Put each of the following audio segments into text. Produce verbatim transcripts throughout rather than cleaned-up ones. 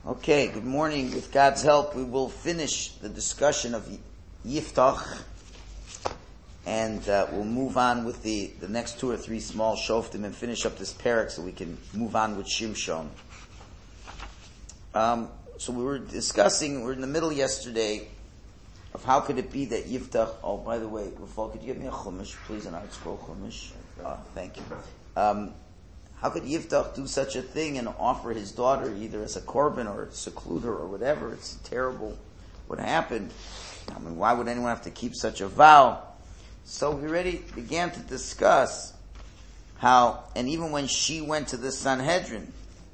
Okay, good morning. With God's help, we will finish the discussion of Yiftach, and uh, we'll move on with the, the next two or three small shoftim and finish up this parak so we can move on with Shimshon. Um, so we were discussing, we were in the middle yesterday of how could it be that Yiftach, oh, by the way, Rafal, could you give me a chumash, please, an art scroll chumash? Uh, thank you. Um, How could Yiftach do such a thing and offer his daughter either as a korban or seclude her or whatever? It's terrible what happened. I mean, why would anyone have to keep such a vow? So we already began to discuss how, and even when she went to the Sanhedrin,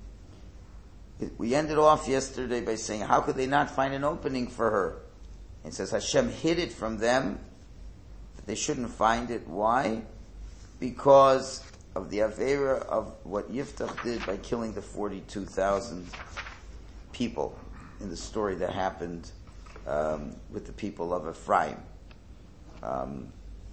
we ended off yesterday by saying, how could they not find an opening for her? It says Hashem hid it from them, that they shouldn't find it. Why? Because of the Avera of what Yiftach did by killing the forty-two thousand people in the story that happened um, with the people of Ephraim. Um,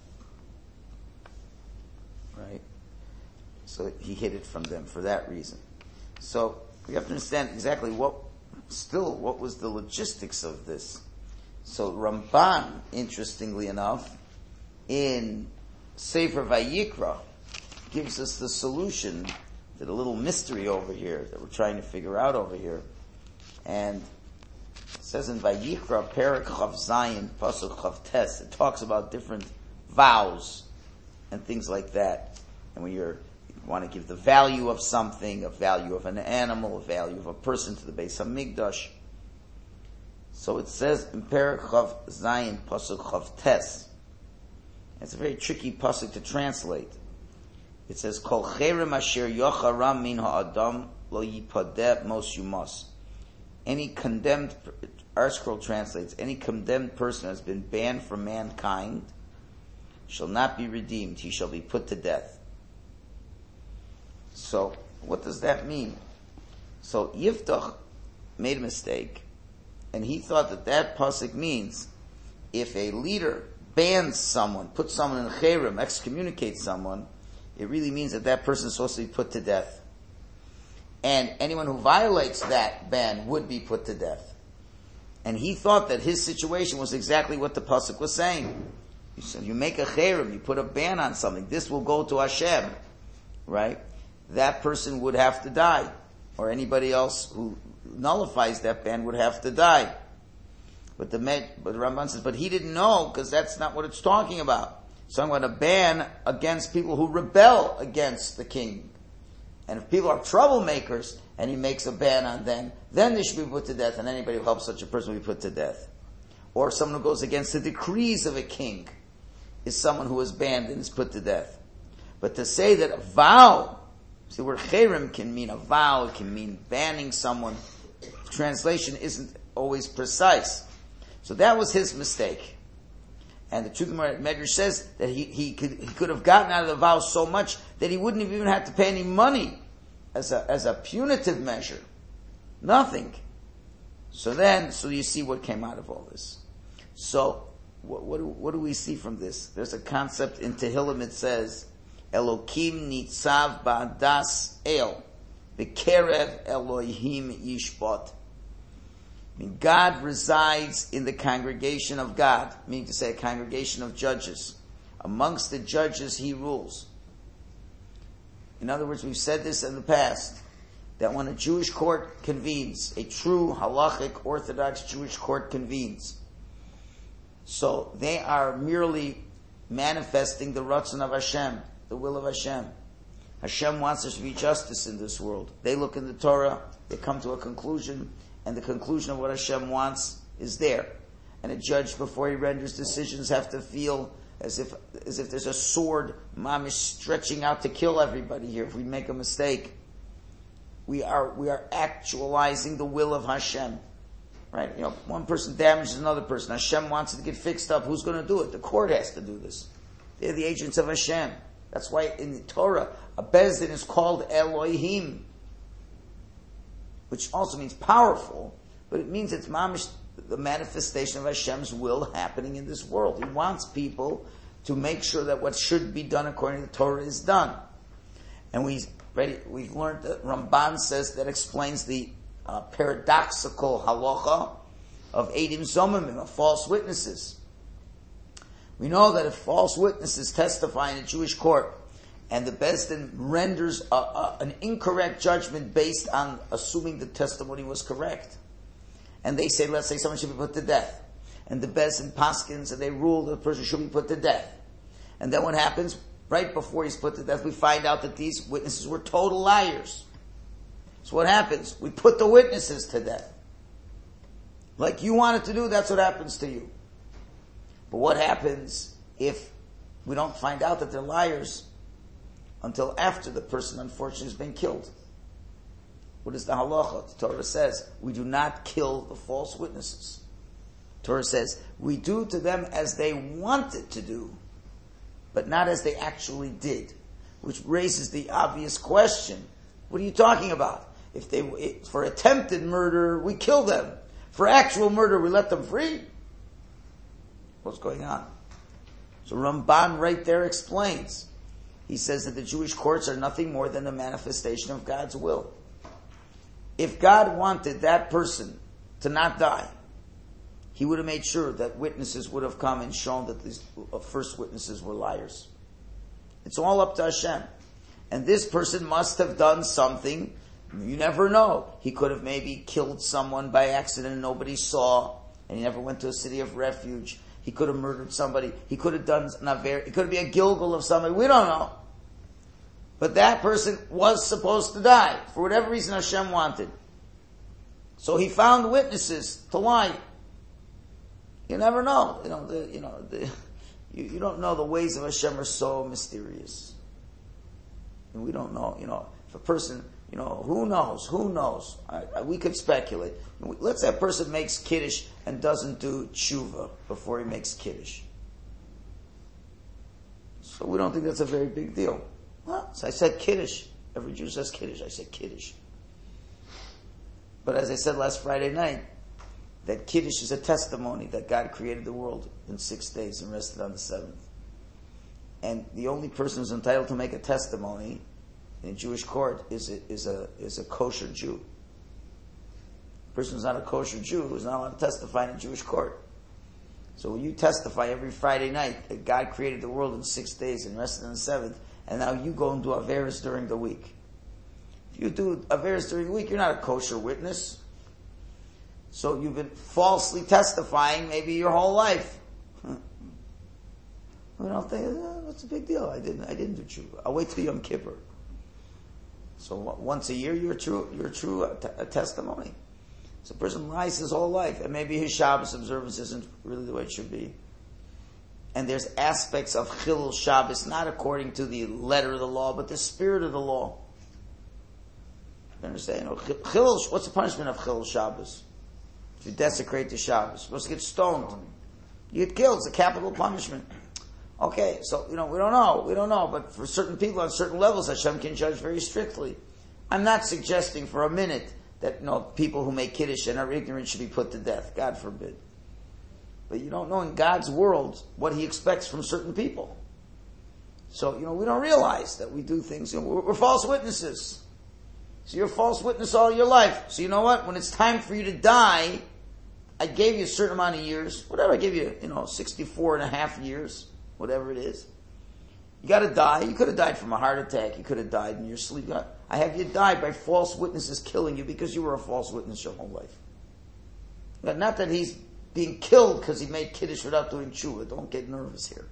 right? So he hid it from them for that reason. So we have to understand exactly what, still, what was the logistics of this. So Ramban, interestingly enough, in Sefer Vayikra, gives us the solution to the little mystery over here that we're trying to figure out over here. And it says in Vayikra, Perek Chav Zayin, Pasuk Chav Tes, it talks about different vows and things like that. And when you're, you want to give the value of something, a value of an animal, a value of a person to the Beis HaMikdash. So it says in Perek Chav Zayin, Pasuk Chav Tes. It's a very tricky pasuk to translate. It says, Kol cherem asher yocharam min ha'adam lo yipadeh mos yumas. Any condemned, our scroll translates, any condemned person has been banned from mankind shall not be redeemed. He shall be put to death. So, what does that mean? So, Yiftach made a mistake, and he thought that that pasuk means if a leader bans someone, puts someone in cherem, excommunicates someone, it really means that that person is supposed to be put to death. And anyone who violates that ban would be put to death. And he thought that his situation was exactly what the pasuk was saying. You said, you make a cherem, you put a ban on something, this will go to Hashem, right? That person would have to die. Or anybody else who nullifies that ban would have to die. But the, but the Ramban says, but he didn't know, because that's not what it's talking about. So I'm going to ban against people who rebel against the king. And if people are troublemakers, and he makes a ban on them, then they should be put to death, and anybody who helps such a person will be put to death. Or someone who goes against the decrees of a king is someone who is banned and is put to death. But to say that a vow, see, the word cherem can mean a vow, it can mean banning someone. Translation isn't always precise. So that was his mistake. And the truth of the Medrash says that he, he could he could have gotten out of the vow so much that he wouldn't have even had to pay any money as a as a punitive measure. Nothing. So then, so you see what came out of all this. So, what, what, do, what do we see from this? There's a concept in Tehillim, it says, Elokim nitzav ba'adas el, b'kerev Elohim yishbot. I mean, God resides in the congregation of God, meaning to say a congregation of judges. Amongst the judges, he rules. In other words, we've said this in the past, that when a Jewish court convenes, a true halachic Orthodox Jewish court convenes, so they are merely manifesting the ratzon of Hashem, the will of Hashem. Hashem wants there to be justice in this world. They look in the Torah, they come to a conclusion, and the conclusion of what Hashem wants is there. And a judge, before he renders decisions, have to feel as if as if there's a sword, mamish, stretching out to kill everybody here if we make a mistake. We are we are actualizing the will of Hashem. Right? You know, one person damages another person. Hashem wants it to get fixed up. Who's going to do it? The court has to do this. They're the agents of Hashem. That's why in the Torah, a Beis Din is called Elohim, which also means powerful, but it means it's mamish, the manifestation of Hashem's will happening in this world. He wants people to make sure that what should be done according to the Torah is done. And we, we've learned that Ramban says that explains the uh, paradoxical halacha of Eidim Zomimim, of false witnesses. We know that if false witnesses testify in a Jewish court, and the Beis Din renders a, a, an incorrect judgment based on assuming the testimony was correct, and they say, let's say someone should be put to death, and the Beis Din paskins, and they rule the person should be put to death, and then what happens? Right before he's put to death, we find out that these witnesses were total liars. So what happens? We put the witnesses to death. Like you wanted to do, that's what happens to you. But what happens if we don't find out that they're liars until after the person unfortunately has been killed? What is the halacha? The Torah says, we do not kill the false witnesses. The Torah says, we do to them as they wanted to do, but not as they actually did. Which raises the obvious question, what are you talking about? If they, if, for attempted murder, we kill them. For actual murder, we let them free? What's going on? So Ramban right there explains. He says that the Jewish courts are nothing more than a manifestation of God's will. If God wanted that person to not die, He would have made sure that witnesses would have come and shown that these first witnesses were liars. It's all up to Hashem. And this person must have done something. You never know. He could have maybe killed someone by accident and nobody saw, and he never went to a city of refuge. He could have murdered somebody. He could have done an aver. It could be a gilgul of somebody. We don't know. But that person was supposed to die for whatever reason Hashem wanted. So He found witnesses to lie. You never know. You know. The, you know. The, you, you don't know. The ways of Hashem are so mysterious, and we don't know. You know, if a person. You know, who knows? Who knows? I, I, we could speculate. Let's say a person makes kiddush and doesn't do tshuva before he makes kiddush. So we don't think that's a very big deal. Well, so I said kiddush. Every Jew says kiddush. I said kiddush. But as I said last Friday night, that kiddush is a testimony that God created the world in six days and rested on the seventh. And the only person who's entitled to make a testimony in a Jewish court is a, is a, is a kosher Jew. A person who's not a kosher Jew is not allowed to testify in a Jewish court. So when you testify every Friday night that God created the world in six days and rested on the seventh, and now you go and do Averis during the week. If you do Averis during the week, you're not a kosher witness. So you've been falsely testifying maybe your whole life. Huh. We don't think, oh, what's the big deal? I didn't, I didn't do tshuva. I'll wait till Yom Kippur. So once a year, you're true, you're a true a, a testimony. So a person lies his whole life, and maybe his Shabbos observance isn't really the way it should be. And there's aspects of Chilul Shabbos, not according to the letter of the law, but the spirit of the law. You understand? Chilul, what's the punishment of Chilul Shabbos? If you desecrate the Shabbos, you're supposed to get stoned. You get killed. It's a capital punishment. Okay, so, you know, we don't know, we don't know, but for certain people on certain levels, Hashem can judge very strictly. I'm not suggesting for a minute that, you know, people who make kiddush and are ignorant should be put to death. God forbid. But you don't know in God's world what He expects from certain people. So, you know, we don't realize that we do things, you know, we're, we're false witnesses. So you're a false witness all your life. So you know what? When it's time for you to die, I gave you a certain amount of years, whatever, I gave you, you know, sixty-four and a half years. Whatever it is. You gotta die. You could have died from a heart attack. You could have died in your sleep. I have you die by false witnesses killing you because you were a false witness your whole life. But not that he's being killed because he made kiddush without doing tshuva. Don't get nervous here.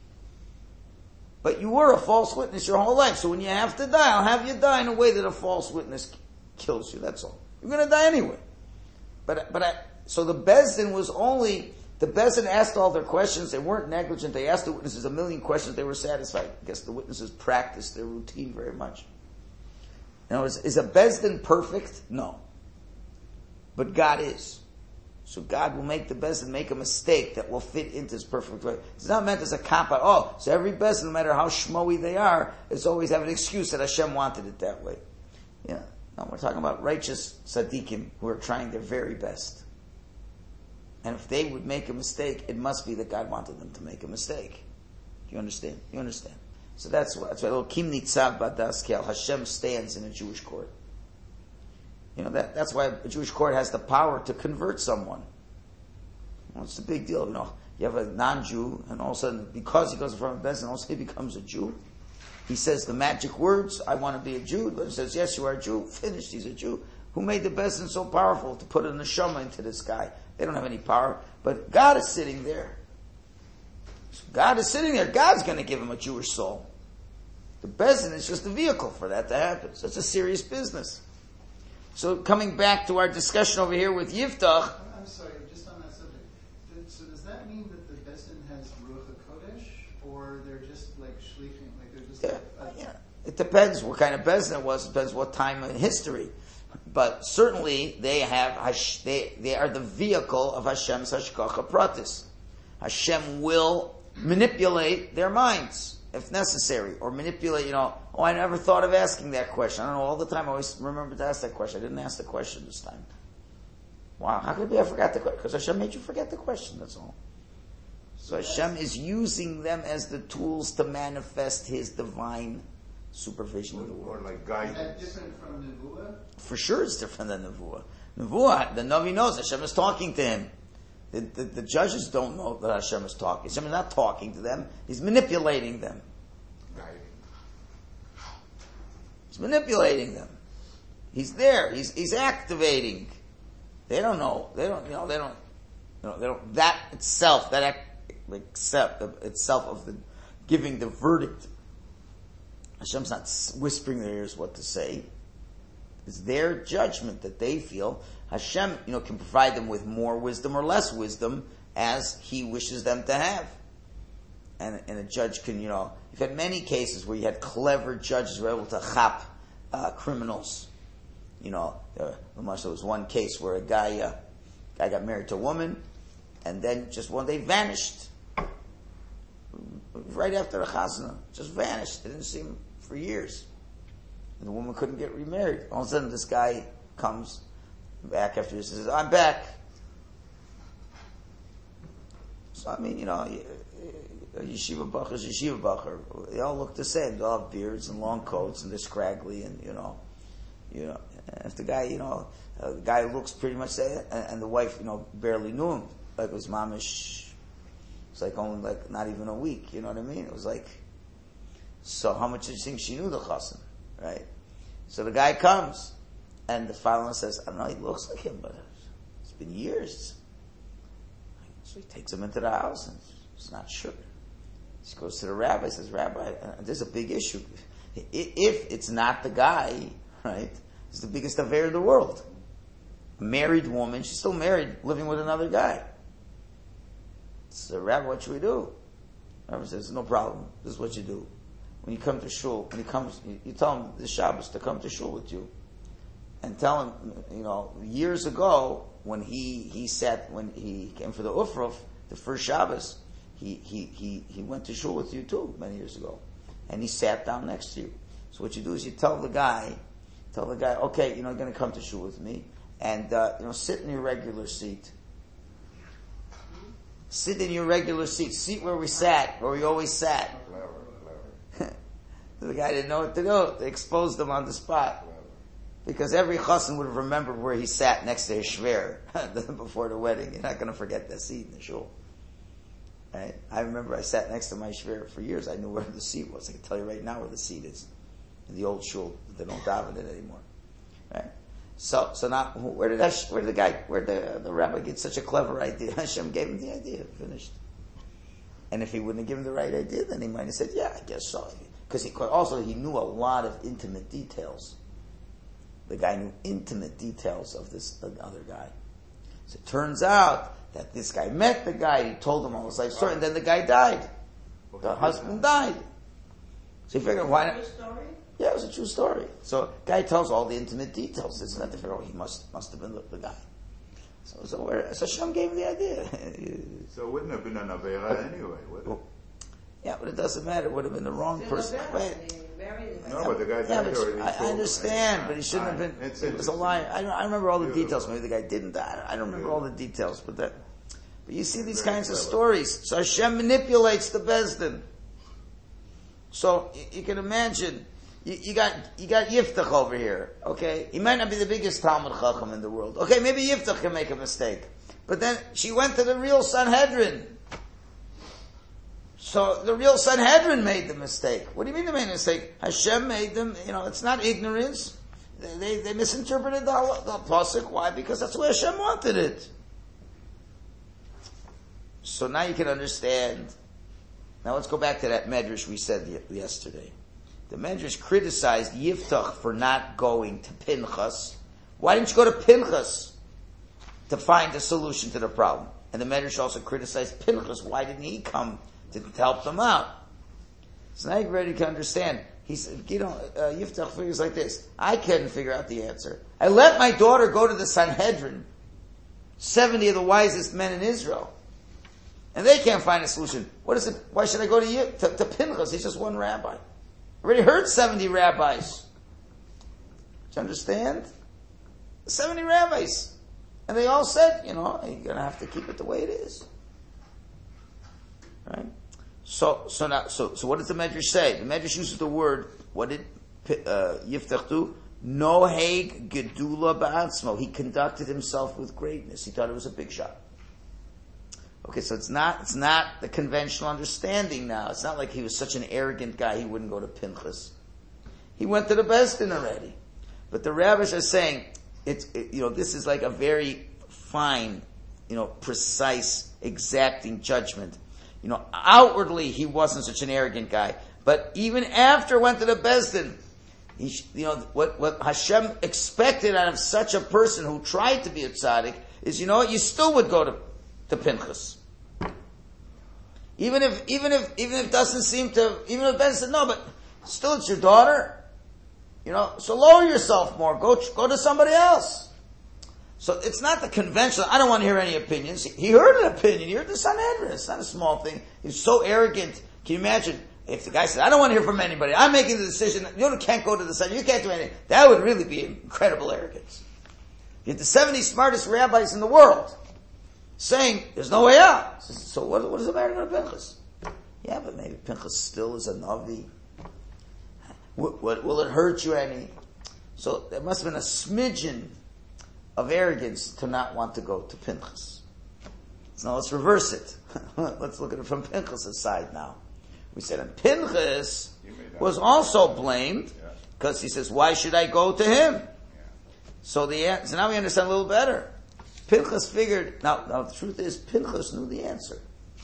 But you were a false witness your whole life. So when you have to die, I'll have you die in a way that a false witness kills you. That's all. You're gonna die anyway. But, but I, so the Beis Din was only... The Beis Din asked all their questions. They weren't negligent. They asked the witnesses a million questions. They were satisfied. I guess the witnesses practiced their routine very much. Now, is, is a Beis Din perfect? No. But God is. So God will make the Beis Din make a mistake that will fit into His perfect way. It's not meant as a cop-out. Oh, so every Beis Din, no matter how shmoey they are, is always have an excuse that Hashem wanted it that way. Yeah. No, we're talking about righteous tzaddikim who are trying their very best. And if they would make a mistake, it must be that God wanted them to make a mistake. Do you understand? You understand? So that's why, that's why little Kim Nitzav Badas Kel, Hashem stands in a Jewish court. You know, that, that's why a Jewish court has the power to convert someone. Well, it's a big deal, you know. You have a non-Jew, and all of a sudden, because he goes in front of the Bezdin, also he becomes a Jew. He says the magic words, I want to be a Jew. The Bezdin says, yes, you are a Jew. Finished, he's a Jew. Who made the Bezdin so powerful to put a neshama into this guy? They don't have any power, but God is sitting there. So God is sitting there. God's going to give him a Jewish soul. The Bezdin is just a vehicle for that to happen. So it's a serious business. So coming back to our discussion over here with Yiftach. I'm sorry, just on that subject. So does that mean that the Bezdin has Ruach HaKodesh, or they're just like shlichim, like they're just Yeah, like, yeah. It depends what kind of Bezdin it was. It depends what time in history. But certainly they have, they, they are the vehicle of Hashem's Hashgacha Pratis. Hashem will manipulate their minds, if necessary, or manipulate, you know, oh, I never thought of asking that question. I don't know, all the time I always remember to ask that question. I didn't ask the question this time. Wow, how could it be I forgot the question? Because Hashem made you forget the question, that's all. So Hashem is using them as the tools to manifest His divine supervision of the world. Or like guidance. is that different from Nevuah? For sure it's different than Nevuah. Nevuah, the Navi knows Hashem is talking to him. The, the, the judges don't know that Hashem is talking. Hashem is not talking to them. He's manipulating them. Guiding. He's manipulating them. He's there. He's, he's activating. They don't know. They don't, you know, they don't, you know, they don't, that itself, that act, accept itself of the, giving the verdict. Hashem's not whispering in their ears what to say. It's their judgment that they feel. Hashem, you know, can provide them with more wisdom or less wisdom as He wishes them to have. And, and a judge can, you know, you've had many cases where you had clever judges who were able to chap uh, criminals. You know, there, there was one case where a guy, uh, guy got married to a woman, and then just one day vanished. Right after the chazana, just vanished. They didn't see him for years. And the woman couldn't get remarried. All of a sudden this guy comes back after this and says, I'm back. So I mean, you know, a yeshiva bacher is yeshiva bacher. They all look the same. They all have beards and long coats and they're scraggly and, you know, you know, and if the guy, you know, uh, the guy looks pretty much the and, and the wife, you know, barely knew him. Like it was mamish. It's like only like not even a week, you know what I mean? It was like, so how much do you think she knew the chassan, right? So the guy comes, and the father says, I don't know, he looks like him, but it's been years. So he takes him into the house, and he's not sure. He goes to the rabbi, says, Rabbi, there's a big issue. If it's not the guy, right, it's the biggest affair in the world. A married woman, she's still married, living with another guy. So, Rabbi, what should we do? The Rabbi says, no problem. This is what you do. When you come to shul, when he comes, you, you tell him this Shabbos to come to shul with you. And tell him, you know, years ago, when he, he sat, when he came for the Ufruf, the first Shabbos, he, he, he, he went to shul with you too, many years ago. And he sat down next to you. So what you do is you tell the guy, tell the guy, okay, you know, you're going to come to shul with me, and, uh, you know, sit in your regular seat. Sit in your regular seat. Seat where we sat, where we always sat. The guy didn't know what to do. They exposed him on the spot. Because every chassan would have remembered where he sat next to his shver before the wedding. You're not going to forget that seat in the shul. Right? I remember I sat next to my shver for years. I knew where the seat was. I can tell you right now where the seat is. In the old shul. They don't daven it anymore. Right? So, so now, where did Hash, where did the guy, where the, the rabbi get such a clever idea? Hashem gave him the idea. Finished. And if he wouldn't have given the right idea, then he might have said, yeah, I guess so. Because he, also he knew a lot of intimate details. The guy knew intimate details of this other guy. So it turns out that this guy met the guy, he told him all his life story, and then the guy died. The husband died. So he figured, why not? Yeah, it was a true story. So guy tells all the intimate details. It's not the figure, oh, he must must have been the, the guy. So so, where, so Hashem gave him the idea. So it wouldn't have been an Avera anyway, would it? Well, yeah, but it doesn't matter. It would have been the wrong person. Right. No, but the guy yeah, died but already. I, I understand, but he shouldn't have been. It's it was a lie. I, I remember all the Beautiful. details. Maybe the guy didn't die. I don't remember Beautiful. all the details, but that. But you see these Very kinds clever. of stories. So Hashem manipulates the Bezdin. So you, you can imagine you, you got, you got Yiftach over here, okay? He might not be the biggest Talmud Chacham in the world. Okay, maybe Yiftach can make a mistake. But then she went to the real Sanhedrin. So the real Sanhedrin made the mistake. What do you mean they made a mistake? Hashem made them, you know, it's not ignorance. They, they, they misinterpreted the, the pasuk. Why? Because that's the way Hashem wanted it. So now you can understand. Now let's go back to that Medrash we said yesterday. The Medrash criticized Yiftach for not going to Pinchas. Why didn't you go to Pinchas to find a solution to the problem? And the Medrash also criticized Pinchas. Why didn't he come to, to help them out? So now you're ready to understand. He said, you know, uh, Yiftach figures like this. I couldn't figure out the answer. I let my daughter go to the Sanhedrin, seventy of the wisest men in Israel, and they can't find a solution. What is it? Why should I go to you, to, to Pinchas? He's just one rabbi. I already heard seventy rabbis. Do you understand? seventy rabbis. And they all said, you know, you're going to have to keep it the way it is. Right? So, so now, so, so what does the Medrash say? The Medrash uses the word, what did uh, Yiftach do? Noheg gedula ba'atzmo. He conducted himself with greatness. He thought it was a big shot. Okay, so it's not, it's not the conventional understanding now. It's not like he was such an arrogant guy he wouldn't go to Pinchas. He went to the Beis Din already. But the rabbis are saying, it's, it, you know, this is like a very fine, you know, precise, exacting judgment. You know, outwardly he wasn't such an arrogant guy, but even after went to the Beis Din, he, you know, what, what Hashem expected out of such a person who tried to be a tzaddik is, you know what, you still would go to, to Pinchas. Even if, even if, even if it doesn't seem to, even if Beis Din said, no, but still it's your daughter, you know, so lower yourself more, go, go to somebody else. So it's not the conventional, I don't want to hear any opinions. He heard an opinion, he heard the Sanhedrin. It's not a small thing. He's so arrogant. Can you imagine if the guy said, I don't want to hear from anybody. I'm making the decision. You can't go to the Sanhedrin. You can't do anything. That would really be incredible arrogance. You have the seventy smartest rabbis in the world saying, there's no way out. So what, what does it matter to Pinchas? Yeah, but maybe Pinchas still is a Navi. What, what, will it hurt you any? So there must have been a smidgen of arrogance to not want to go to Pinchas. So now let's reverse it. Let's look at it from Pinchas' side now. We said, and Pinchas was also blamed because he says, why should I go to him? Yeah. So the so now we understand a little better. Pinchas figured, now, now the truth is, Pinchas knew the answer.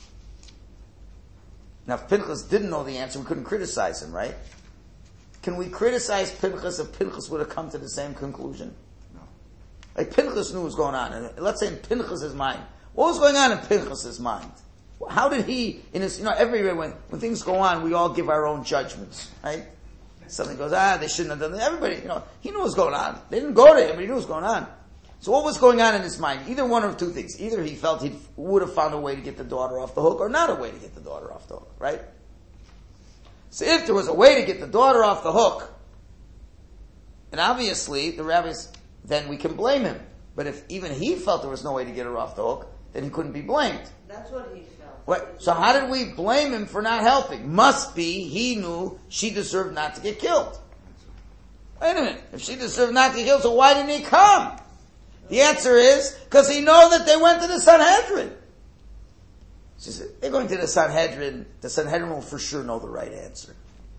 Now if Pinchas didn't know the answer, we couldn't criticize him, right? Can we criticize Pinchas if Pinchas would have come to the same conclusion? Like Pinchas knew what was going on. And let's say in Pinchas' mind. What was going on in Pinchas' mind? How did he, in his, you know, everywhere when, when things go on, we all give our own judgments, right? Something goes, ah, they shouldn't have done that. Everybody, you know, he knew what was going on. They didn't go to him, but he knew what was going on. So what was going on in his mind? Either one of two things. Either he felt he would have found a way to get the daughter off the hook, or not a way to get the daughter off the hook, right? So if there was a way to get the daughter off the hook, and obviously the rabbis, then we can blame him. But if even he felt there was no way to get her off the hook, then he couldn't be blamed. That's what he felt. Wait, so how did we blame him for not helping? Must be he knew she deserved not to get killed. Wait a minute. If she deserved not to get killed, so why didn't he come? The answer is, because he know that they went to the Sanhedrin. She said, they're going to the Sanhedrin. The Sanhedrin will for sure know the right answer.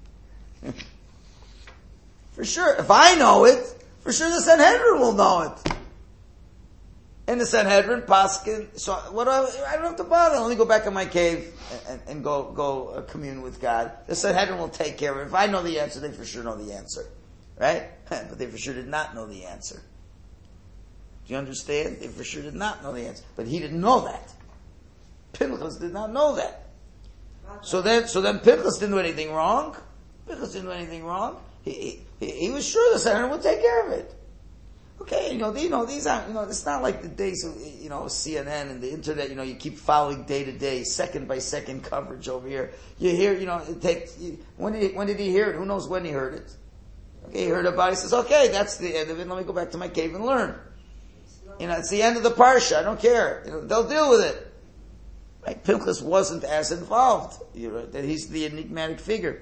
For sure. If I know it, for sure the Sanhedrin will know it. And the Sanhedrin, Paskin, so what do I, I don't have to bother. I'll only go back in my cave and, and go, go uh, commune with God. The Sanhedrin will take care of it. If I know the answer, they for sure know the answer. Right? But they for sure did not know the answer. Do you understand? They for sure did not know the answer. But he didn't know that. Pinchas did not know that. So then, so then Pinchas didn't do anything wrong. Pinchas didn't do anything wrong. He, he, he was sure the Sanhedrin would take care of it. Okay, you know, you know, these aren't, you know, it's not like the days of, you know, C N N and the internet, you know, you keep following day to day, second by second coverage over here. You hear, you know, it takes, when did he, when did he hear it? Who knows when he heard it? Okay, he heard about it, he says, okay, that's the end of it, let me go back to my cave and learn. You know, it's the end of the parsha, I don't care. You know, they'll deal with it. Right? Pinchas wasn't as involved. You know, that he's the enigmatic figure.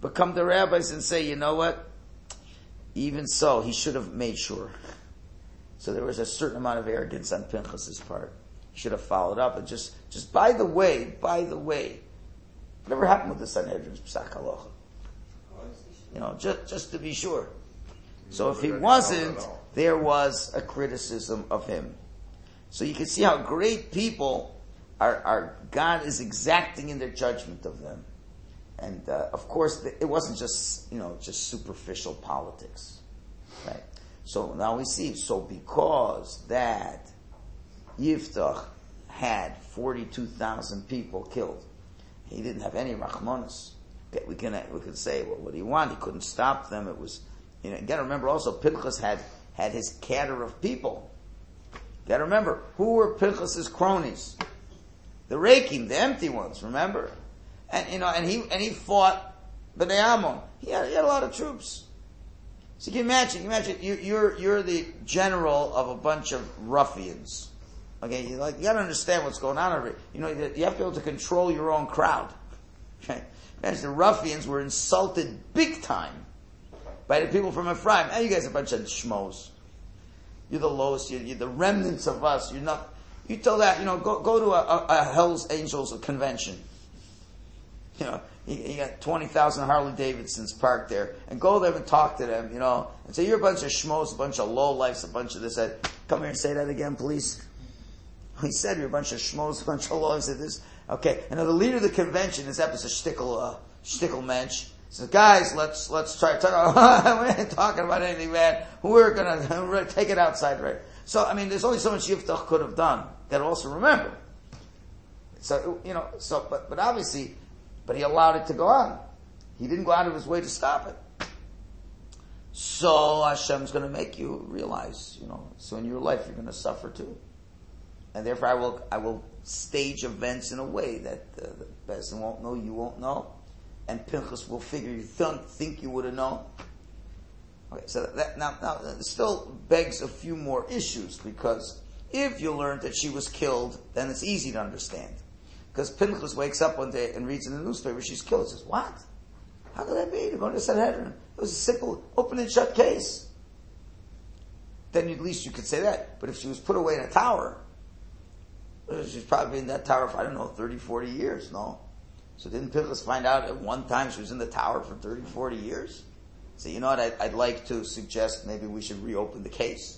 But come the rabbis and say, you know what? Even so, he should have made sure. So there was a certain amount of arrogance on Pinchas's part. He should have followed up and just, just by the way, by the way, whatever happened with the Sanhedrin's Psak Halacha? You know, just, just to be sure. So if he wasn't, there was a criticism of him. So you can see how great people are, are God is exacting in their judgment of them. And, uh, of course, it wasn't just, you know, just superficial politics. Right? So now we see, so because that Yiftach had forty-two thousand people killed, he didn't have any Rachmanis. Okay, we can, we could say, well, what do you want? He couldn't stop them. It was, you know, you gotta remember also, Pinchas had, had his cadre of people. You gotta remember, who were Pinchas's cronies? The Rekim, the empty ones, remember? And, you know, and he, and he fought Bnei Ammon. He had, he had a lot of troops. So you can imagine, you imagine, you, you're, you're the general of a bunch of ruffians. Okay, you like, you gotta understand what's going on over here. You know, you have to be able to control your own crowd. Okay? Imagine the ruffians were insulted big time by the people from Ephraim. Hey, you guys are a bunch of schmoes. You're the lowest, you're, you're the remnants of us, you're not, you tell that, you know, go, go to a, a, a Hell's Angels convention. You know, you, you got twenty thousand Harley Davidsons parked there, and go there and talk to them, you know, and say, you're a bunch of schmoes, a bunch of lowlifes, a bunch of this, that. Come here and say that again, please. He said you're a bunch of schmoes, a bunch of lowlifes, this. Okay, and now the leader of the convention is Epis a shtickle, uh, shtickle mensch. He says, guys, let's, let's try to talk, we ain't talking about anything, man. We're gonna, we're gonna take it outside, right? So, I mean, there's only so much Yiftach could have done. Gotta also remember. So, you know, so, but, but obviously, but he allowed it to go on. He didn't go out of his way to stop it. So Hashem's going to make you realize, you know, so in your life you're going to suffer too. And therefore I will, I will stage events in a way that uh, the person won't know, you won't know. And Pinchas will figure you th- think you would have known. Okay, so that, now, now, it still begs a few more issues, because if you learned that she was killed, then it's easy to understand. Because Pinchas wakes up one day and reads in the newspaper she's killed. He says, what? How could that be? They're going to Sanhedrin. It was a simple open and shut case. Then at least you could say that. But if she was put away in a tower, she's probably in that tower for, I don't know, thirty, forty years, no? So didn't Pinchas find out at one time she was in the tower for thirty, forty years? So you know what, I'd, I'd like to suggest maybe we should reopen the case.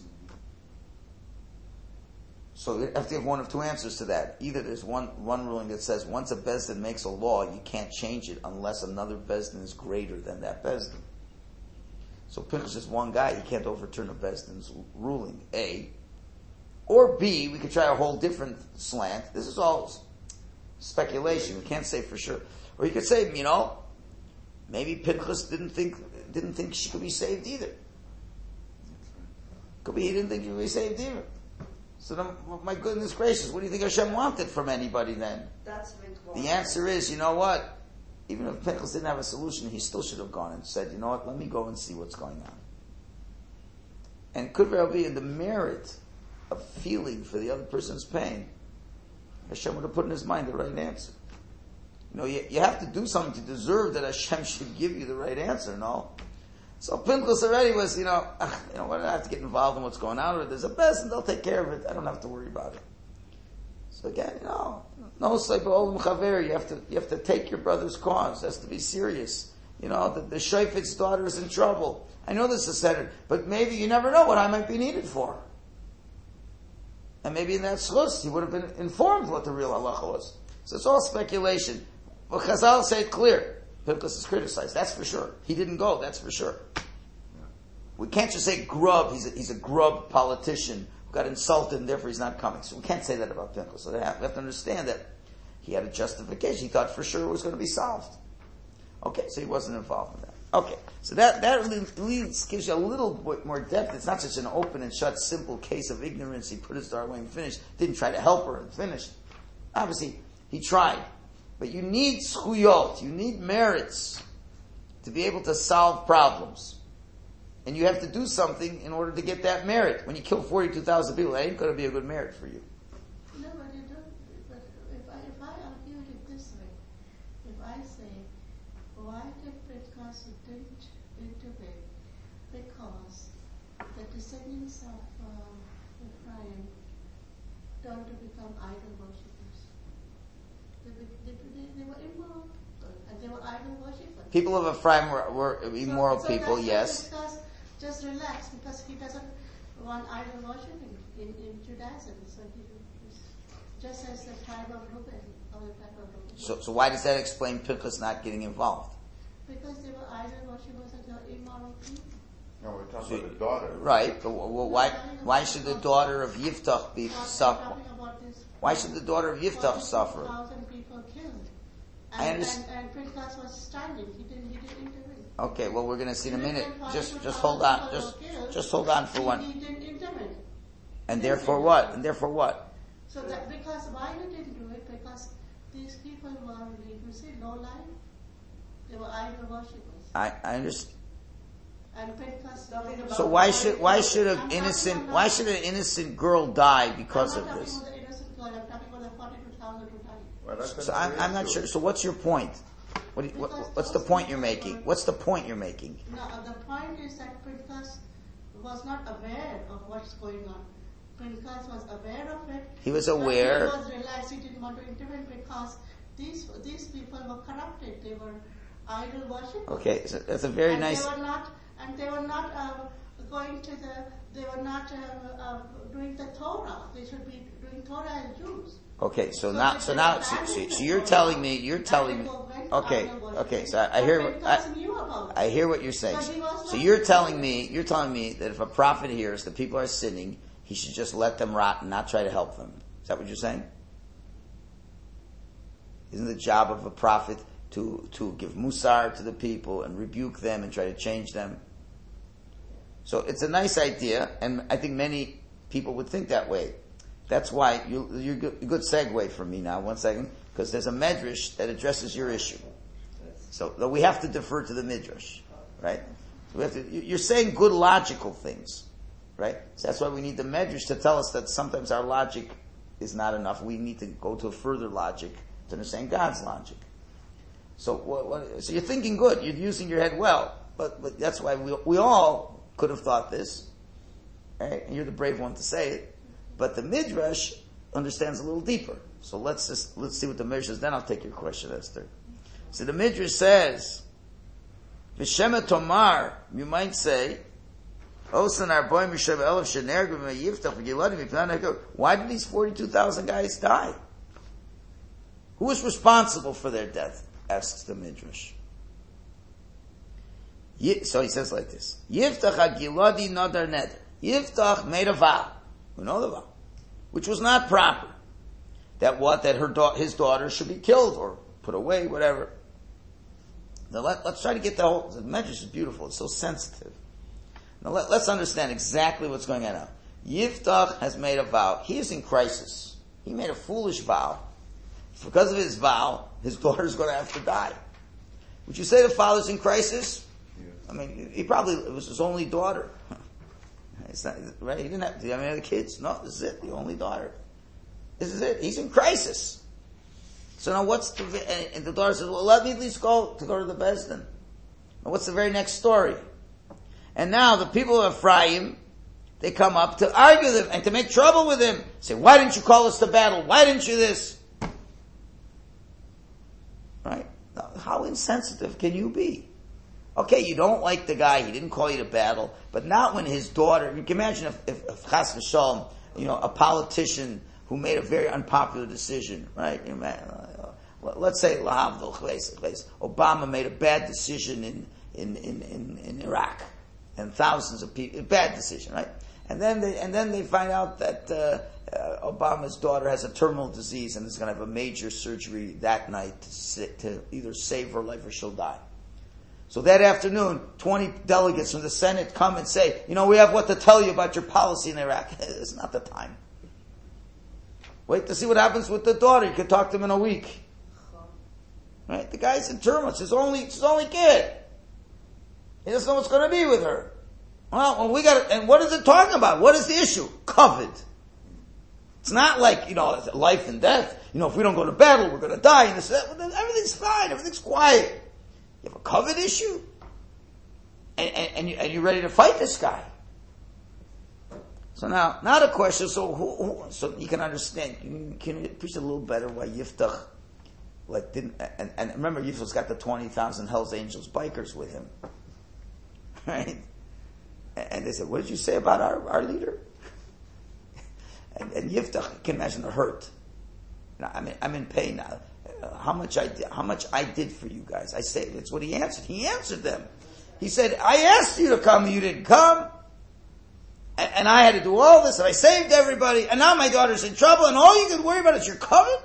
So you have to give one of two answers to that. Either there's one, one ruling that says once a Beis Din makes a law, you can't change it unless another Beis Din is greater than that Beis Din. So Pinchas is one guy, he can't overturn a Beis Din's ruling, A. Or B, we could try a whole different slant. This is all speculation, we can't say for sure. Or you could say, you know, maybe Pinchas didn't think, didn't think she could be saved either. Could be he didn't think she could be saved either. So then, my goodness gracious, what do you think Hashem wanted from anybody then? That's the answer is, you know what? Even if Pinchas didn't have a solution, he still should have gone and said, you know what, let me go and see what's going on. And could well be in the merit of feeling for the other person's pain, Hashem would have put in his mind the right answer. You know, you, you have to do something to deserve that Hashem should give you the right answer, no? So Pinchas already was, you know, ugh, you know, I don't have to get involved in what's going on, or there's a best and they'll take care of it. I don't have to worry about it. So again, you know, no sleip olam chaver. You have to, you have to take your brother's cause. It has to be serious. You know, the, the shayfet's daughter is in trouble. I know this is said, but maybe you never know what I might be needed for. And maybe in that schus, he would have been informed what the real halacha was. So it's all speculation. But Chazal say it clear. Pinchas is criticized, that's for sure. He didn't go, that's for sure. We can't just say grub, he's a, he's a grub politician who got insulted and therefore he's not coming. So we can't say that about Pinchas. So they have, we have to understand that he had a justification. He thought for sure it was going to be solved. Okay, so he wasn't involved in that. Okay, so that, that leads, gives you a little bit more depth. It's not such an open and shut, simple case of ignorance. He put his daughter away and finished. Didn't try to help her and finished. Obviously, he tried. But you need schuyot, you need merits to be able to solve problems. And you have to do something in order to get that merit. When you kill forty-two thousand people, that ain't going to be a good merit for you. No, but you don't, but if I, if I argue it this way, if I say, why did Brit Pinchas didn't intervene because the descendants of uh, Ephraim turned to become idol worshippers. They, they, they, they were immoral and they were idol worshippers. People of Ephraim were, were immoral so, so people, that's yes. Because just relax because he doesn't want idol worshiping in, in Judaism. So he just as the tribe of Reuben or the tribe of Reuben. So, so why does that explain Pinchas not getting involved? Because they were idol worshippers and they were immoral people. No, we're talking So, about the daughter. right, but well, why, why should the daughter of Yiftach be suffer? Why should the daughter of Yiftach suffer? Thousand people killed. And, I understand. And, and Pinchas was standing. He didn't, he didn't intervene. Okay, well, we're going to see in a minute. Just, forty-two just hold on. thousand Just, people were killed. just hold on for He- one. He didn't intervene. And therefore what? And therefore what? So that because why he didn't do it? Because these people were, you see, low life. They were idol worshippers. I, I understand. And Pinchas. So why should, why should an innocent, why should an innocent girl die because I'm of not this? talking about the innocent girl. I'm talking about the forty-two thousand who died. Well, that's So I'm, I'm not sure. So what's your point? What, do you, what what's the point you're making? What's the point you're making? No, uh, the point is that Pinchas was not aware of what's going on. Pinchas was aware of it. He was but aware. He was realized he didn't want to intervene because these these people were corrupted. They were idol worshippers. Okay, so that's a very and nice. They were not, and they were not uh, going to the. They were not uh, uh, doing the Torah. They should be doing Torah as Jews. Okay, so, So now, they so did now, that so, and so, they so did you're Torah. telling me, you're And telling they me. went Okay, idol worshiping. okay, so I, I But hear what I, Pinchas knew about it. I hear what you're saying. But he was So not- you're telling me, you're telling me that if a prophet hears that people are sinning, he should just let them rot and not try to help them. Is that what you're saying? Isn't the job of a prophet to, to give musar to the people and rebuke them and try to change them? So it's a nice idea, and I think many people would think that way. That's why you, you're a good, a good segue for me now, one second, because there's a medrash that addresses your issue. So though we have to defer to the midrash, right? So we have to, you're saying good logical things, right? So that's why we need the medrash to tell us that sometimes our logic is not enough. We need to go to a further logic to understand God's logic. So, what, what, so you're thinking good. You're using your head well, but but that's why we we all could have thought this, right? And you're the brave one to say it. But the midrash understands a little deeper. So let's just let's see what the midrash says. Then I'll take your question, Esther. So the midrash says, "V'shema tomar." You might say, "Osan arboim yishav elef shenergu v'yiftach v'giladim v'pnei." Why did these forty-two thousand guys die? Who was responsible for their death? Asks the midrash. So he says like this: Yiftach hagiladi nadar neder. Yiftach made a vow. We know the vow, which was not proper. That what? That her da- his daughter should be killed or put away, whatever. Now let, let's try to get the whole, the medrash is beautiful, it's so sensitive. Now let, let's understand exactly what's going on now. Yiftach has made a vow. He is in crisis. He made a foolish vow. Because of his vow, his daughter is going to have to die. Would you say the father's in crisis? I mean, he probably, it was his only daughter. It's not, right? He didn't have, did he have any other kids? No, this is it, the only daughter. This is it. He's in crisis. So now what's the, and the daughter says, well, let me at least go to go to the Beis Din. Now what's the very next story? And now the people of Ephraim, they come up to argue with him and to make trouble with him. Say, why didn't you call us to battle? Why didn't you this? Right? Now, how insensitive can you be? Okay, you don't like the guy, he didn't call you to battle, but not when his daughter, you can imagine if, if, if Chas v'shalom, you know, a politician who made a very unpopular decision, right? You know, let's say, Obama made a bad decision in, in, in, in, in Iraq, and thousands of people, bad decision, right? And then they, and then they find out that, uh, uh, Obama's daughter has a terminal disease and is going to have a major surgery that night to, sit, to either save her life or she'll die. So that afternoon, twenty delegates from the Senate come and say, you know, we have what to tell you about your policy in Iraq. It's not the time. Wait to see what happens with the daughter. You can talk to him in a week. Right? The guy's in turmoil. It's his only, it's his only kid. He doesn't know what's going to be with her. Well, well we got, and what is it talking about? What is the issue? COVID. It's not like, you know, life and death. You know, if we don't go to battle, we're going to die. And this, everything's fine. Everything's quiet. You have a COVID issue? and, and, and, you, and you're ready to fight this guy. So now, not a question, so who, who, so you can understand, you can appreciate a little better why Yiftach, like, didn't, and, and remember, Yiftach's got the twenty thousand Hells Angels bikers with him. Right? And they said, what did you say about our, our leader? And, and Yiftach, can imagine the hurt. Now, I mean, I'm in pain now. Uh, how much I did, how much I did for you guys. I say, that's what he answered. He answered them. He said, I asked you to come, you didn't come. And, and I had to do all this, and I saved everybody, and now my daughter's in trouble, and all you can worry about is you're coming?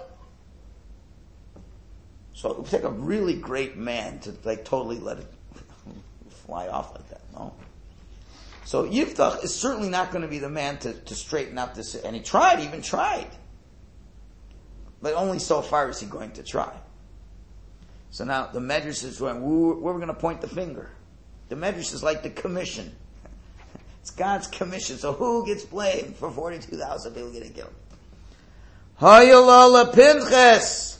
So it would take a really great man to, like, totally let it fly off like that, no? So Yiftach is certainly not going to be the man to, to straighten out this, and he tried, he even tried. But only so far is he going to try. So now the Medrash is going, where we're going to point the finger. The Medrash is like the commission. It's God's commission. So who gets blamed for forty-two thousand people getting killed? Hayalala Pinchas.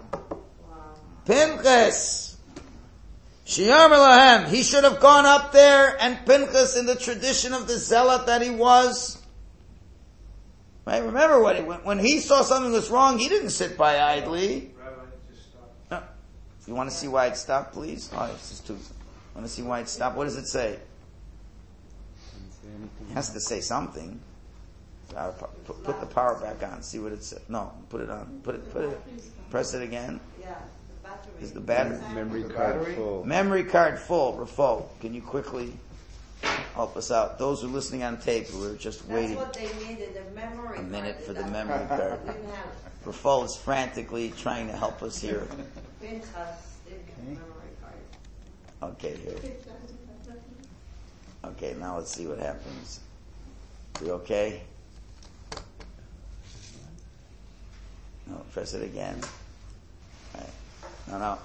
Pinchas. Shiyam Lahem. He should have gone up there, and Pinchas, in the tradition of the zealot that he was, right? Remember when he, when he saw something was wrong, he didn't sit by idly. No. You want to see why it stopped, please? Oh, it's just too. Want to see why it stopped? What does it say? It has to say something. So put, put the power back on. See what it says. No, put it on. Put it. Put it. Press it again. Yeah, the battery. Is the battery? Memory card full. Memory card full. Rafo, can you quickly help us out? Those who are listening on tape, who are just That's waiting. what they needed, the memory A minute card. for the That- memory card. Didn't have it. Rafo is frantically trying to help us here. Pinchas didn't have memory card. Okay, here. Okay, now let's see what happens. We okay? No, press it again. All right. No, no.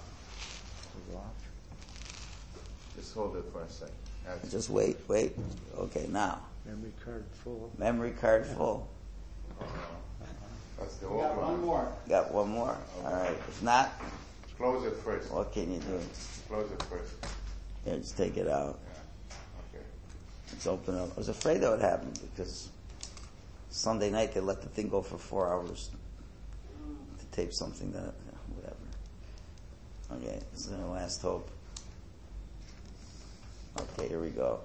Just hold it for a second. That's Just wait, wait. Okay, now. Memory card full. Memory card full. that's the We old got one more. Got one more. All right. If not, Close it first. what can you do? Close it first. Here, just take it out. Yeah. Okay. Let's open up. I was afraid that would happen because Sunday night they let the thing go for four hours to tape something that, whatever. Okay, this is our last hope. Okay, here we go.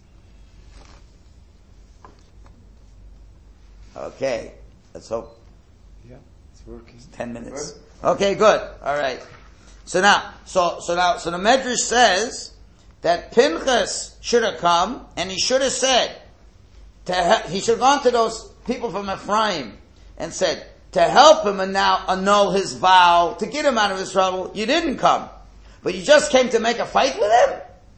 Okay, let's hope. Yeah, it's working. Ten minutes. Okay, good. All right. So now, so so now, so the Medrash says that Pinchas should have come, and he should have said, to he should have gone to those people from Ephraim and said, to help him and now annul his vow, to get him out of his trouble. You didn't come, but you just came to make a fight with him,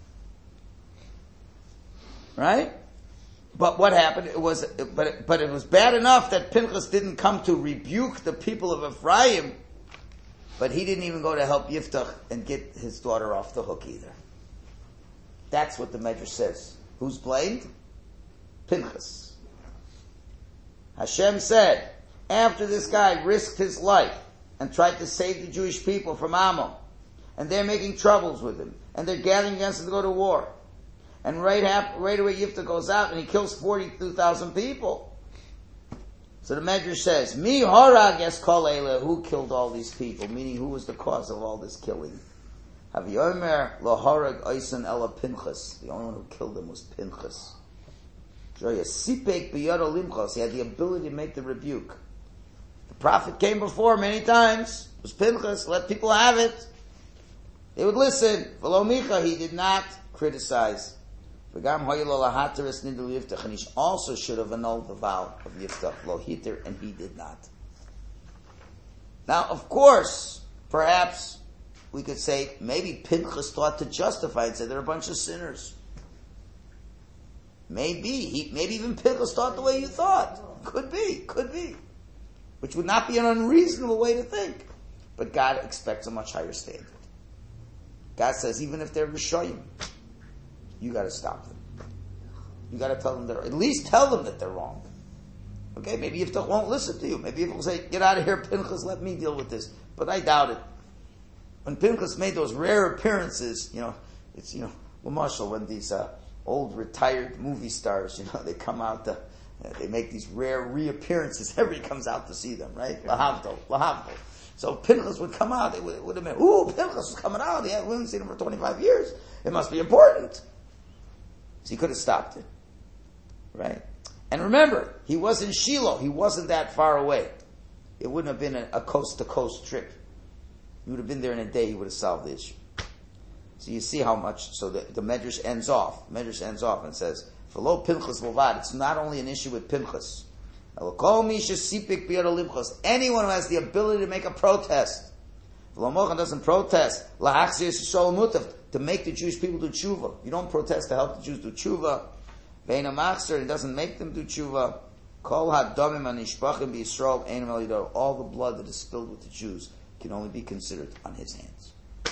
right? But what happened? It was, but it, but it was bad enough that Pinchas didn't come to rebuke the people of Ephraim, but he didn't even go to help Yiftach and get his daughter off the hook either. That's what the Medrash says. Who's blamed? Pinchas. Hashem said, after this guy risked his life and tried to save the Jewish people from Ammon, and they're making troubles with him, and they're gathering against him to go to war, and right, after, right away Yiftach goes out and he kills forty-two thousand people. So the Medrash says, Mi harag es kol eila, who killed all these people? Meaning, who was the cause of all this killing? Haviyomer lo harag oisen ela Pinchas. The only one who killed them was Pinchas. Sipek biyado limchos. He had the ability to make the rebuke. The prophet came before many times. It was Pinchas. Let people have it. They would listen. V'lo micha, he did not criticize. And he also should have annulled the vow of Yiftach, lo hiter, and he did not. Now, of course, perhaps we could say maybe Pinchas thought to justify and say they're a bunch of sinners. Maybe he, maybe even Pinchas thought the way you thought. Could be, could be, which would not be an unreasonable way to think. But God expects a much higher standard. God says even if they're Rishoyim, you got to stop them. You got to tell them they're, at least tell them that they're wrong. Okay, maybe Yiftach won't listen to you. Maybe Yiftach will say, get out of here, Pinchas, let me deal with this. But I doubt it. When Pinchas made those rare appearances, you know, it's, you know, Marshall, when these uh, old retired movie stars, you know, they come out, to, uh, they make these rare reappearances. Everybody comes out to see them, right? Lahavdol, lahavdol. So Pinchas would come out. It would, it would have been, ooh, Pinchas is coming out. Yeah, we haven't seen him for twenty-five years. It must be important. So he could have stopped it, right? And remember, he was in Shiloh. He wasn't that far away. It wouldn't have been a, a coast-to-coast trip. He would have been there in a day. He would have solved the issue. So you see how much. So the, the Medrash ends off. Medrash ends off and says, "V'lo Pinchas Lovad." It's not only an issue with Pinchas. Anyone who has the ability to make a protest, doesn't protest to make the Jewish people do tshuva. You don't protest to help the Jews do tshuva. It doesn't make them do tshuva. All the blood that is spilled with the Jews can only be considered on his hands.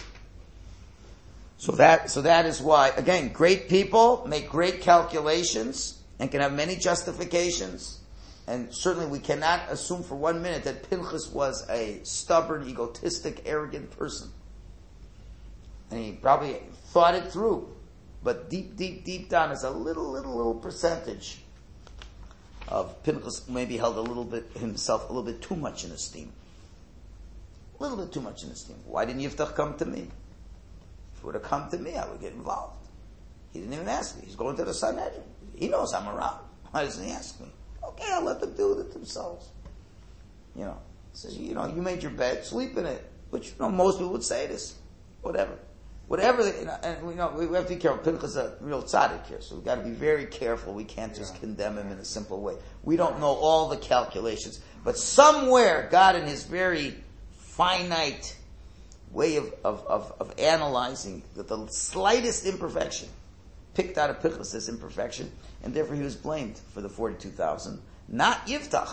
So that, so that is why, again, great people make great calculations and can have many justifications. And certainly we cannot assume for one minute that Pinchas was a stubborn, egotistic, arrogant person. And he probably thought it through. But deep, deep, deep down is a little, little, little percentage of Pinchas maybe held a little bit, himself a little bit too much in esteem. A little bit too much in esteem. Why didn't Yiftach come to me? If he would have come to me, I would get involved. He didn't even ask me. He's going to the Sanhedrin. He knows I'm around. Why doesn't he ask me? Okay, I'll let them do it themselves. You know, says, you know, you made your bed, sleep in it. Which, you know, most people would say this. Whatever. Whatever, you know, and we know, we have to be careful. Pinchas is a real tzaddik here, so we've got to be very careful. We can't just yeah. condemn him in a simple way. We don't know all the calculations, but somewhere God in his very finite way of, of, of, of analyzing the, the slightest imperfection, picked out of Pinchas this imperfection, and therefore he was blamed for the forty-two thousand. Not Yiftach.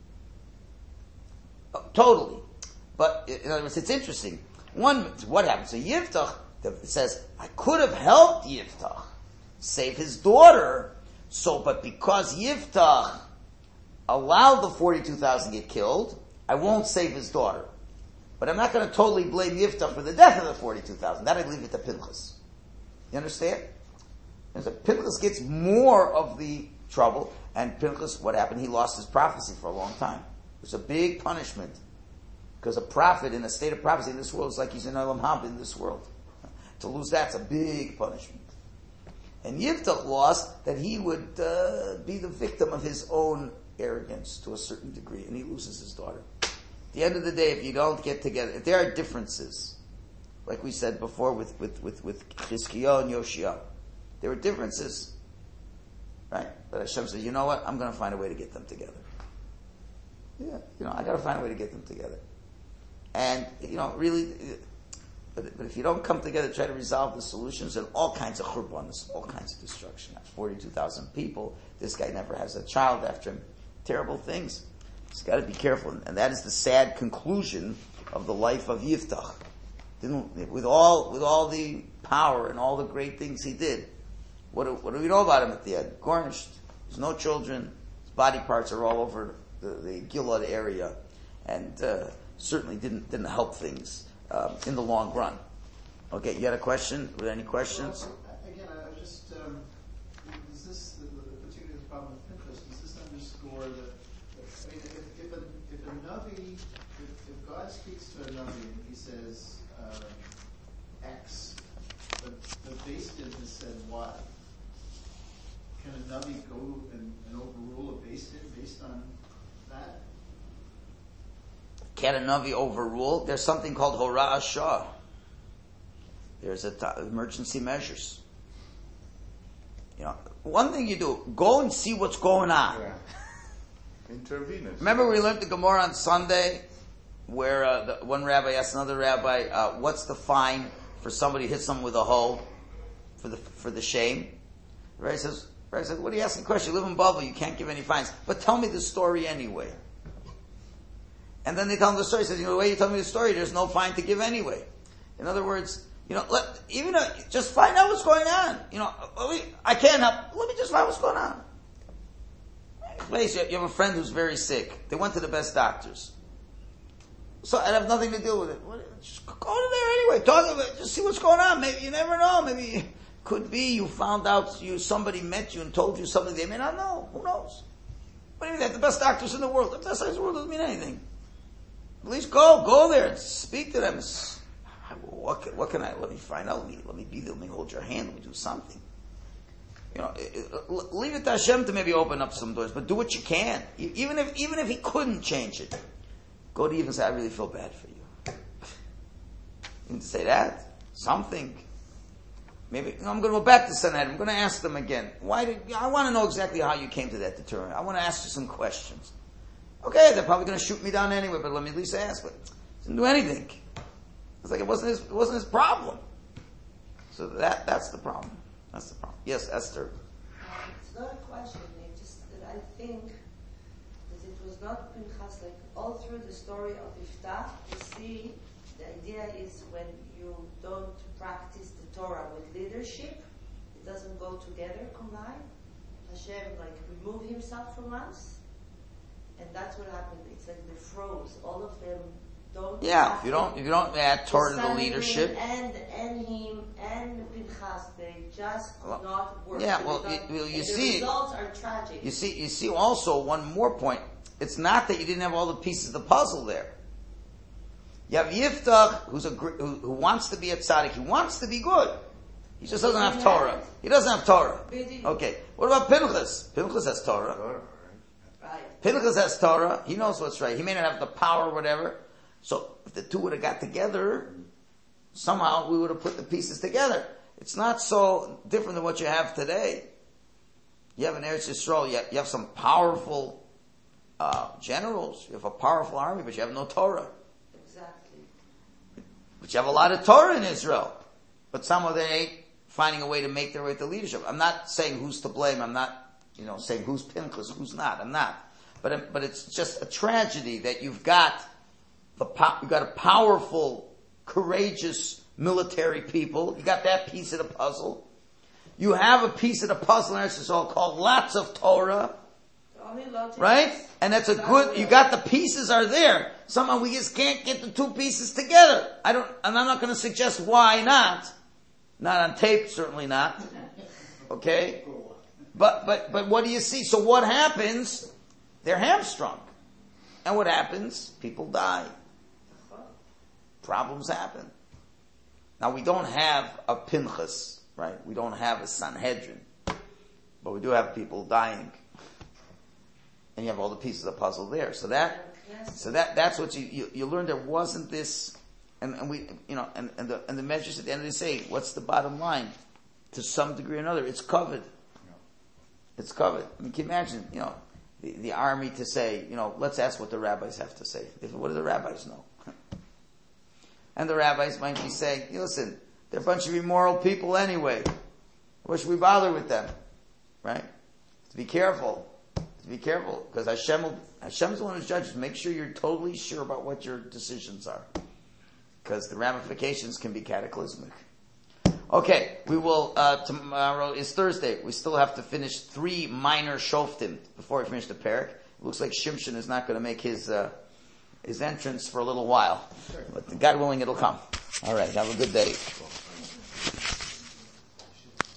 Oh, totally. But, in other words, it's interesting. One, what happened? So Yiftach, it says, I could have helped Yiftach save his daughter, so, but because Yiftach allowed the forty-two thousand to get killed, I won't save his daughter. But I'm not going to totally blame Yiftach for the death of the forty-two thousand. That I'd leave it to Pinchas. You understand? And so Pinchas gets more of the trouble, and Pinchas, what happened? He lost his prophecy for a long time. It was a big punishment. Because a prophet in a state of prophecy in this world is like he's in Olam Haba in this world. To lose that's a big punishment. And Yiftach lost that he would uh, be the victim of his own arrogance to a certain degree, and he loses his daughter. At the end of the day, if you don't get together, if there are differences, like we said before with with with, with Chizkiyahu and Yoshia, there were differences, right? But Hashem said, you know what? I'm going to find a way to get them together. Yeah, you know, I got to find a way to get them together. And, you know, really, but, but if you don't come together to try to resolve the solutions, then all kinds of churbanos, all kinds of destruction. forty-two thousand people, this guy never has a child after him. Terrible things. He's got to be careful. And that is the sad conclusion of the life of Yiftach. Didn't, with all, with all the power and all the great things he did, what do, what do we know about him at the end? Garnished. There's no children. His body parts are all over the, the Gilad area. And, uh, certainly didn't didn't help things um, in the long run. Okay, you had a question? Were there any questions? Well, again, I was just, um, does this, the, the particular problem with Pinchas, does this underscore the, the I mean, if, if, a, if a Navi, if, if God speaks to a Navi and he says um, X, but the base din has said Y, can a Navi go and, and overrule a base din based on that? Can a Navi overrule? There's something called Hora'ah Shah. There's a t- emergency measures. You know, one thing you do, go and see what's going on. Yeah. Interveners. Remember we learned the Gemara on Sunday, where uh, the, one rabbi asked another rabbi, uh, "What's the fine for somebody who hits someone with a hoe for the for the shame?" The rabbi says, the rabbi says, "What are you asking a question? You live in Bava, you can't give any fines. But tell me the story anyway." And then they tell him the story. He says, you know, the way you tell me the story, there's no fine to give anyway. In other words, you know, let, even uh, just find out what's going on. You know, me, I can't help. Let me just find what's going on. Place, you have a friend who's very sick. They went to the best doctors. So I have nothing to do with it. Just go to there anyway. Talk about it. Just see what's going on. Maybe you never know. Maybe Could be you found out you somebody met you and told you something they may not know. Who knows? What do you mean? They have the best doctors in the world. The best doctors in the world doesn't mean anything. At least go, go there and speak to them. What can, what can I, let me find out, let me, let me be there, let me hold your hand, let me do something. You know, leave it to Hashem to maybe open up some doors, but do what you can. Even if, even if he couldn't change it, go to Eve and say, I really feel bad for you. You need to say that. Something. Maybe, you know, I'm going to go back to Sanhedrin. I'm going to ask them again. Why did, I want to know exactly how you came to that determination. I want to ask you some questions. Okay, they're probably going to shoot me down anyway, but let me at least ask. But didn't do anything. It's like it wasn't his, it wasn't his problem. So that, that's the problem. That's the problem. Yes, Esther. Um, it's not a question. It's just that I think that it was not Pinchas. Like all through the story of Iftach, you see the idea is when you don't practice the Torah with leadership, it doesn't go together, combined. Hashem like remove himself from us, and that's what happened. It's like they froze. All of them don't. Yeah, if you don't, if you don't add Torah to the leadership, and and him and Pinchas, they just could well, not work. Yeah, so well, not, you, well, you the see, results are tragic. You see, you see. Also, one more point. It's not that you didn't have all the pieces of the puzzle there. You have Yiftach, who's a who, who wants to be a tzaddik. He wants to be good. He just doesn't have Torah. He doesn't have Torah. Okay. What about Pinchas? Pinchas has Torah. Right. Pinchas has Torah. He knows what's right. He may not have the power or whatever. So if the two would have got together, somehow we would have put the pieces together. It's not so different than what you have today. You have an Eretz Yisrael. You have, you have some powerful uh, generals. You have a powerful army, but you have no Torah. Exactly. But you have a lot of Torah in Israel. But somehow they ain't finding a way to make their way to leadership. I'm not saying who's to blame. I'm not, you know, saying who's Pinchas, who's not. I'm not. But but it's just a tragedy that you've got the you've got a powerful, courageous military people. You got that piece of the puzzle. You have a piece of the puzzle in Israel called lots of Torah. Right? And that's a good, you got the pieces are there. Somehow we just can't get the two pieces together. I don't, and I'm not going to suggest why not. Not on tape, certainly not. Okay? But, but, but what do you see? So what happens? They're hamstrung. And what happens? People die. Problems happen. Now we don't have a Pinchas, right? We don't have a Sanhedrin. But we do have people dying. And you have all the pieces of the puzzle there. So that, so that, that's what you, you, you learn. There wasn't this, and, and we, you know, and, and the, and the measures at the end of the day, what's the bottom line? To some degree or another, it's covered. It's covered. I mean, can you imagine, you know, the, the army to say, you know, let's ask what the rabbis have to say. What do the rabbis know? And the rabbis might be saying, listen, they're a bunch of immoral people anyway. What should we bother with them? Right? To be careful. To be careful, because Hashem will, Hashem's the one who judges. Make sure you're totally sure about what your decisions are. Because the ramifications can be cataclysmic. Okay, we will, uh, tomorrow is Thursday. We still have to finish three minor shoftim before we finish the parak. It looks like Shimshon is not going to make his, uh, his entrance for a little while. But God willing, it'll come. Alright, have a good day.